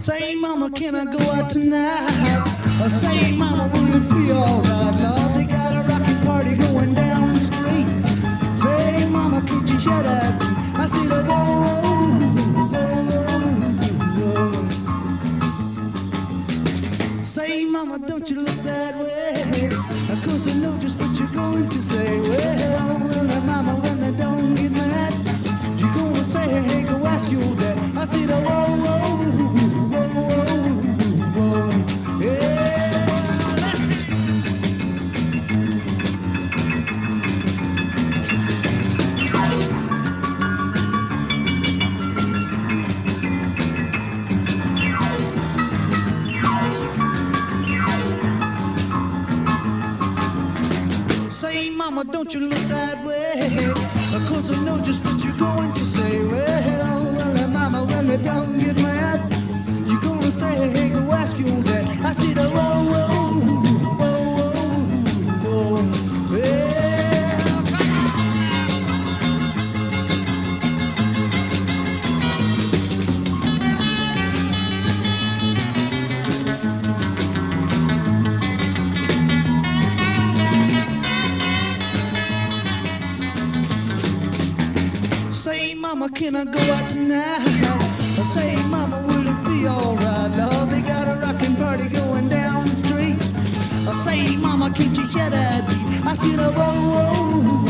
Say, mama, can I go out tonight? Say, mama, will it be alright? Lord, they got a rockin' party going down the street. Say, mama, can't you shut up? I said, whoa, whoa, whoa. Say, mama, don't you look that way? 'Cause I know just what you're going to say. Well, mama, when I don't get mad, you're gonna say, hey, go ask your dad. I said, whoa, whoa, whoa, whoa, yeah, let's say, mama, don't you look that way? 'Cause I know just what you're going to say. Well, mama, when I don't get mad, you're gonna say, hey, go ask your dad. I said, whoa, whoa, whoa, whoa, yeah. Say, mama, can I go out tonight? Say, mama, will it be alright? Lord, they got a rockin' party going down the street. Say, mama, can't you shut that beat? I said, whoa, whoa,